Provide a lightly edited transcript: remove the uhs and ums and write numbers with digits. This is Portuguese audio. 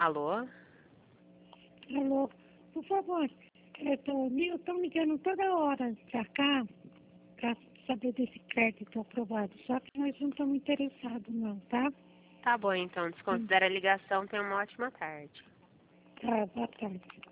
Alô? Alô, por favor, estão ligando toda hora pra cá pra saber desse crédito aprovado, só que nós não estamos interessados não, tá? Tá bom, então. Desconsidera a ligação. Tenha uma ótima tarde. Tá, boa tarde.